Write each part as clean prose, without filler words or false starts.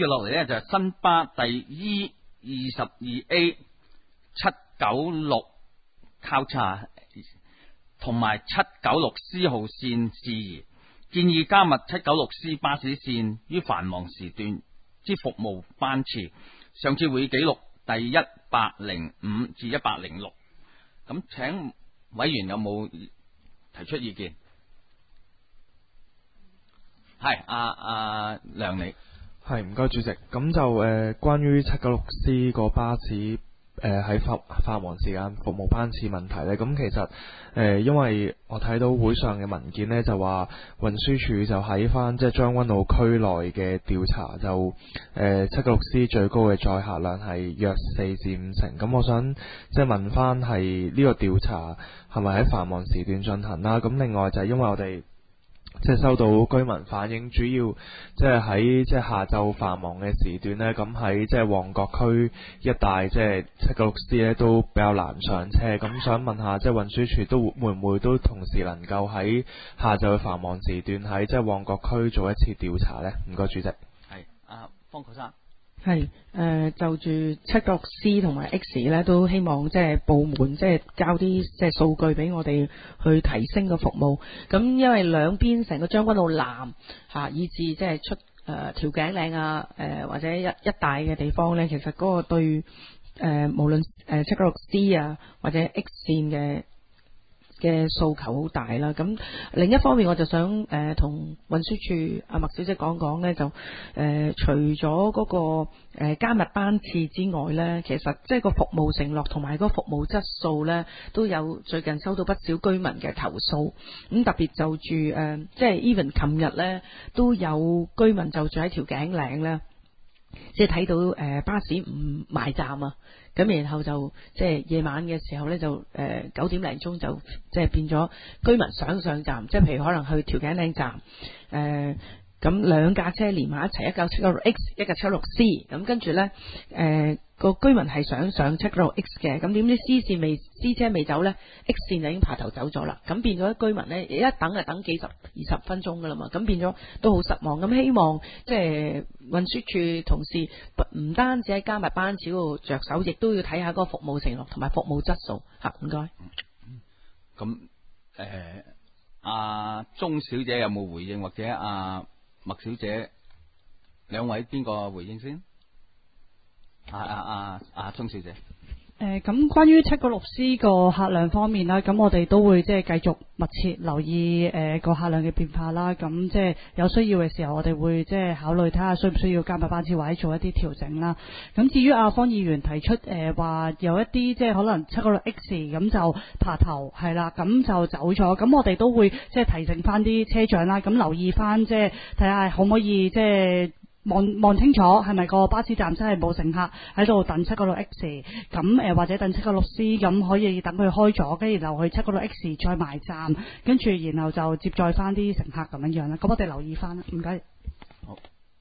住落嚟咧就係新巴第 E22A 796交叉同埋796C 號線事宜，建議加密 796C 巴士線於繁忙時段之服務班次。上次會議記錄第105至106。咁請委員有冇提出意見？係阿梁你係唔該主席，咁就關於796C 個巴士喺繁忙時間服務班次問題呢，咁其實因為我睇到會上嘅文件呢，就話運輸署就喺翻即係將軍澳區內嘅調查，就796C 最高嘅載客量係約4至5成。咁我想即係問翻係呢個調查係咪喺繁忙時段進行啦？咁另外就係因為我哋即係收到居民反映，主要即係喺即係下晝繁忙嘅時段呢，咁喺即係旺角區一帶，即係796C咧都比較難上車。咁想問下，即係運輸署都會唔會都同時能夠喺下晝嘅繁忙時段喺即係旺角區做一次調查呢？唔該，主席。 係阿方國生。 係就住796C 同埋 X 咧，都希望即係部門即係交啲即係數據俾我哋去提升個服務。咁因為兩邊成個將軍澳南以至即係出調景嶺啊或者一帶嘅地方咧，其實嗰個對無論796C 啊或者 X 線嘅訴求好大啦。咁另一方面我就想同運輸署阿麥小姐講講呢，就除咗嗰個加密班次之外呢，其實即係個服務承諾同埋個服務質素呢，都有最近收到不少居民嘅投訴。咁特別就住即係 even 琴日呢，都有居民就住喺調景嶺呢，即係睇到巴士唔埋站啊。咁然後就即係夜晚嘅時候呢，就9點零鐘就即係變咗居民想上站，即係譬如可能去調景嶺站咁兩架車連埋一齊，一架796X，一架796C，咁跟住呢個居民係想上796X嘅，咁點知 C 車未走呢， X 線就已經爬頭走咗啦。咁變咗居民呢，一等就等幾十20分鐘噶啦嘛，咁變咗都好失望。咁希望即係運輸署同事唔單止喺加密班次嗰度着手，亦都要睇下嗰個服務承諾同埋服務質素嚇。唔該。 咁阿鐘小姐有冇回應，或者阿麥小姐兩位邊個回應先？鐘小姐。 咁關於796C 個客量方面啦，咁我哋都會即係繼續密切留意個客量嘅變化啦。咁即係有需要嘅時候，我哋會即係考慮睇下需唔需要加密班次或者做一啲調整啦。咁至於阿方議員提出話有一啲即係可能796X 咁就爬頭係啦，咁就走咗。咁我哋都會即係提醒翻啲車長啦，咁留意翻即係睇下可唔可以即係望清楚係咪個巴士站真係冇乘客喺度等796X， 咁或者等796C， 咁可以等佢開咗，跟住然後去796X 再埋站，跟住然後就接載翻啲乘客咁樣樣啦。咁我哋留意翻啦，唔該。 好，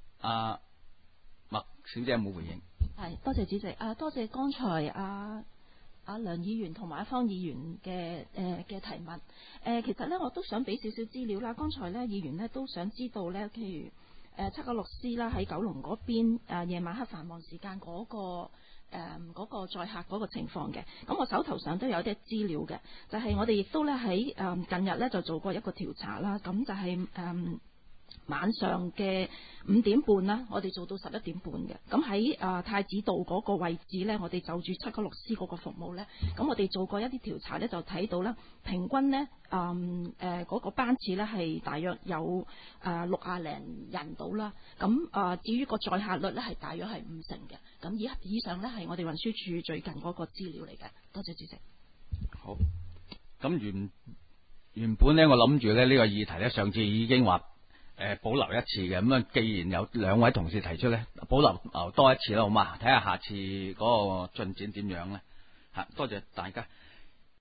麥小姐有冇回應？ 係，多謝主席。多謝剛才阿梁議員同埋阿方議員嘅提問。其實咧我都想俾少少資料啦。剛才咧議員咧都想知道咧，譬如796C啦，喺九龍嗰邊夜晚黑繁忙時間嗰個載客嗰個情況嘅。咁我手頭上都有啲資料嘅，就係我哋亦都咧喺近日咧就做過一個調查啦。咁就係晚上嘅5點半啦，我哋做到11點半嘅。咁喺太子道嗰個位置呢，我哋就住796C 嗰個服務呢。咁我哋做過一啲調查呢，就睇到啦，平均呢嗰個班次呢係大約有60零人到啦。咁至於個載客率呢係大約係5成嘅。咁以上呢係我哋運輸署最近嗰個資料嚟嘅。多謝主席。 好。咁原本呢，我諗住呢個議題呢，上次已經話保留一次嘅。咁既然有兩位同事提出呢，保留多一次啦，好嘛？睇下下次嗰個進展點樣呢。多謝大家。